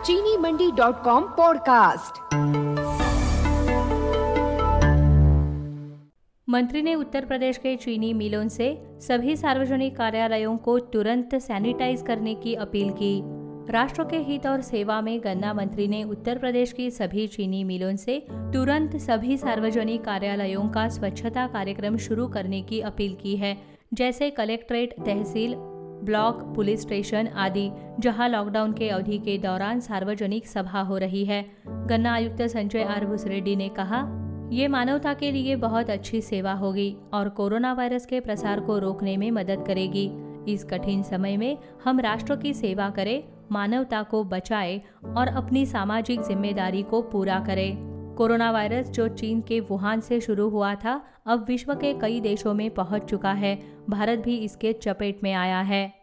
चीनीमंडी.com podcast. मंत्री ने उत्तर प्रदेश के चीनी मिलों से सभी सार्वजनिक कार्यालयों को तुरंत सैनिटाइज करने की अपील की। राष्ट्र के हित और सेवा में गन्ना मंत्री ने उत्तर प्रदेश की सभी चीनी मिलों से तुरंत सभी सार्वजनिक कार्यालयों का स्वच्छता कार्यक्रम शुरू करने की अपील की है, जैसे कलेक्ट्रेट, तहसील, ब्लॉक, पुलिस स्टेशन आदि, जहां लॉकडाउन के अवधि के दौरान सार्वजनिक सभा हो रही है। गन्ना आयुक्त संजय आर भुसरेड्डी ने कहा, ये मानवता के लिए बहुत अच्छी सेवा होगी और कोरोना वायरस के प्रसार को रोकने में मदद करेगी। इस कठिन समय में हम राष्ट्र की सेवा करें, मानवता को बचाएं और अपनी सामाजिक जिम्मेदारी को पूरा करें। कोरोना वायरस जो चीन के वुहान से शुरू हुआ था, अब विश्व के कई देशों में पहुंच चुका है। भारत भी इसके चपेट में आया है।